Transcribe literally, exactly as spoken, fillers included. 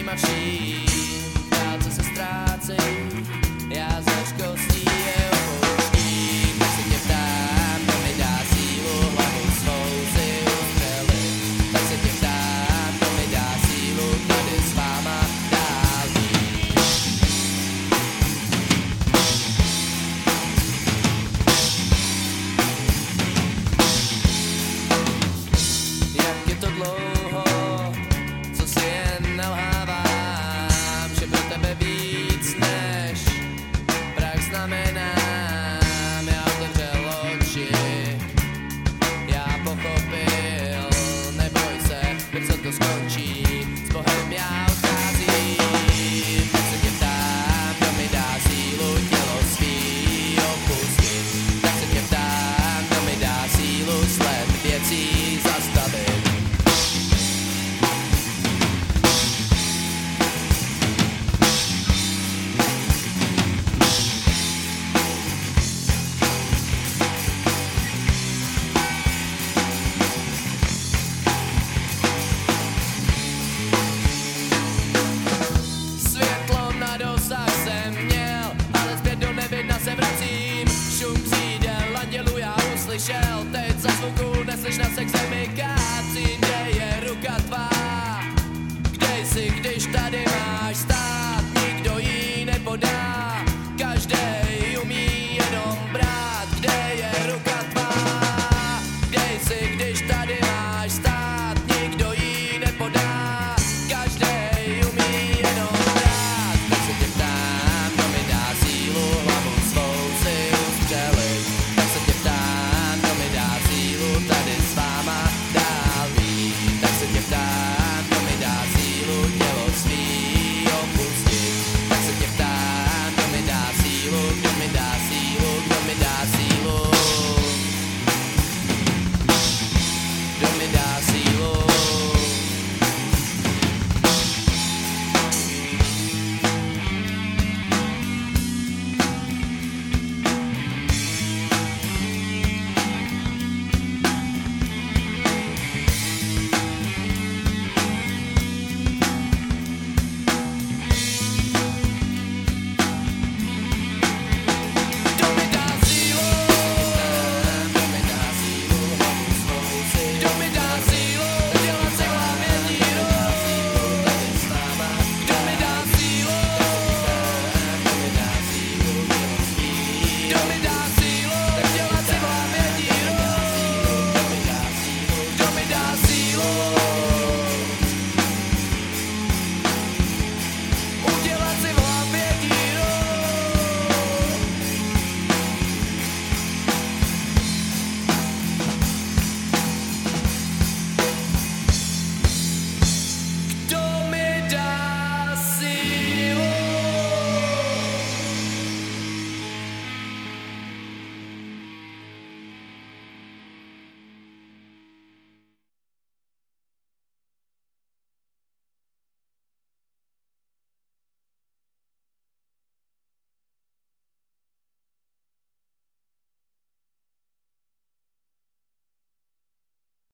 a vším, krátce se ztrácím, já s hořkostí je opouštím, tak se tě ptám, kdo mi dá sílu, hlavu svou si ustřelit, tak se tě ptám, kdo mi dá sílu, tady s váma dál jít. Jak je to dlouho, co si jen nalhávám, že pro tebe víc než prach znamenám. Já otevřel oči, já pochopil, neboj se, brzo to skončí, s Bohem já odcházím. Tak se tě ptám, kdo mi dá sílu, tělo svý opustit, tak se tě ptám, kdo mi dá sílu, sled věcí zastavit. Světlo na dosah jsem měl, ale zpět do nevidna se vracím. Šum křídel andělů já uslyšel, teď za zvuku neslyšna se k zemi kácím. Kde je ruka tvá? Kde jsi, kde